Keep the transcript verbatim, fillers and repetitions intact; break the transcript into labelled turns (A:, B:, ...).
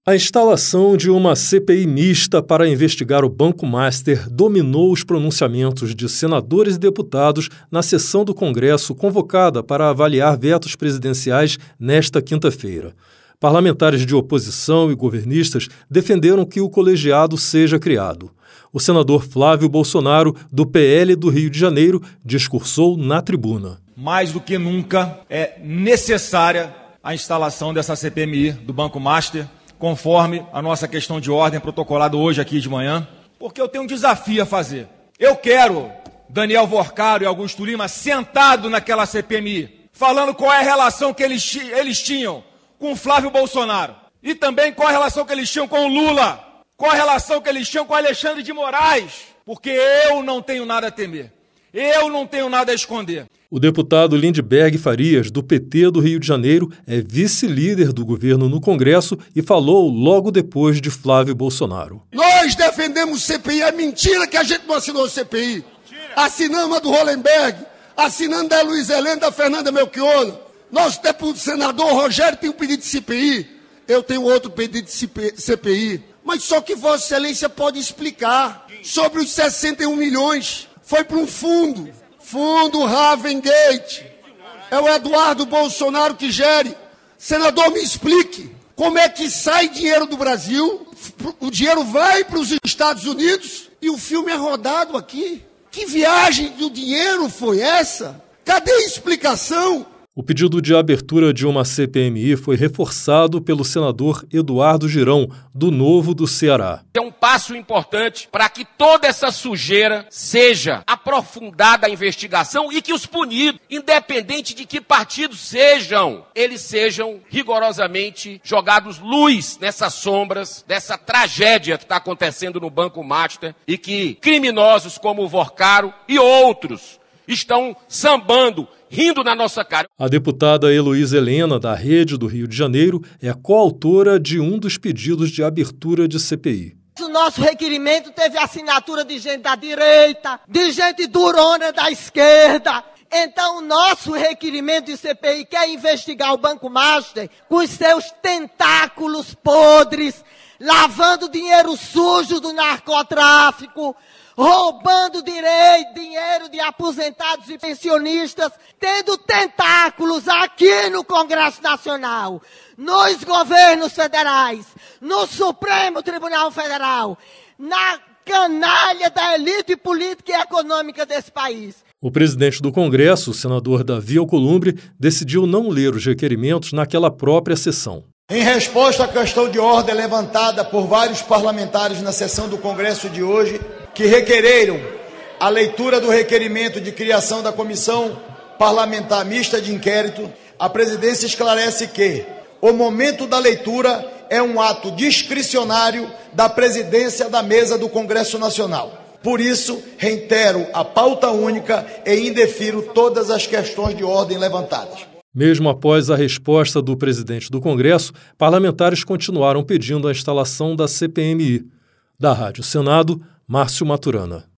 A: A instalação de uma C P I mista para investigar o Banco Master dominou os pronunciamentos de senadores e deputados na sessão do Congresso convocada para avaliar vetos presidenciais nesta quinta-feira. Parlamentares de oposição e governistas defenderam que o colegiado seja criado. O senador Flávio Bolsonaro, do P L do Rio de Janeiro, discursou na tribuna.
B: Mais do que nunca é necessária a instalação dessa C P M I do Banco Master, conforme a nossa questão de ordem protocolada hoje aqui de manhã, porque eu tenho um desafio a fazer. Eu quero Daniel Vorcaro e Augusto Lima sentado naquela C P M I, falando qual é a relação que eles, eles tinham com o Flávio Bolsonaro e também qual a relação que eles tinham com o Lula, qual a relação que eles tinham com o Alexandre de Moraes, porque eu não tenho nada a temer, eu não tenho nada a esconder.
A: O deputado Lindbergh Farias, do P T do Rio de Janeiro, é vice-líder do governo no Congresso e falou logo depois de Flávio Bolsonaro.
C: Nós defendemos C P I, é mentira que a gente não assinou C P I. Assinamos a do Hollenberg, assinando da Luiz Helena, da Fernanda Melchiona. Nosso deputado senador Rogério tem um pedido de C P I, eu tenho outro pedido de C P I. Mas só que Vossa Excelência pode explicar sobre os sessenta e um milhões. Foi para um fundo. Fundo Ravengate. É o Eduardo Bolsonaro que gere. Senador, me explique como é que sai dinheiro do Brasil, o dinheiro vai para os Estados Unidos e o filme é rodado aqui. Que viagem do dinheiro foi essa? Cadê a explicação?
A: O pedido de abertura de uma C P M I foi reforçado pelo senador Eduardo Girão, do Novo do Ceará.
D: É um passo importante para que toda essa sujeira seja aprofundada a investigação e que os punidos, independente de que partido sejam, eles sejam rigorosamente jogados luz nessas sombras dessa tragédia que está acontecendo no Banco Master e que criminosos como o Vorcaro e outros estão sambando, rindo na nossa cara.
A: A deputada Heloísa Helena, da Rede do Rio de Janeiro, é coautora de um dos pedidos de abertura de C P I.
E: O nosso requerimento teve assinatura de gente da direita, de gente durona da esquerda. Então, o nosso requerimento de C P I quer investigar o Banco Master com os seus tentáculos podres, lavando dinheiro sujo do narcotráfico, roubando direito, dinheiro de aposentados e pensionistas, tendo tentáculos aqui no Congresso Nacional, nos governos federais, no Supremo Tribunal Federal, na canalha da elite política e econômica desse país.
A: O presidente do Congresso, o senador Davi Alcolumbre, decidiu não ler os requerimentos naquela própria sessão.
F: Em resposta à questão de ordem levantada por vários parlamentares na sessão do Congresso de hoje, que requereram a leitura do requerimento de criação da Comissão Parlamentar Mista de Inquérito, a presidência esclarece que o momento da leitura é um ato discricionário da presidência da mesa do Congresso Nacional. Por isso, reitero a pauta única e indefiro todas as questões de ordem levantadas.
A: Mesmo após a resposta do presidente do Congresso, parlamentares continuaram pedindo a instalação da C P M I. Da Rádio Senado, Márcio Maturana.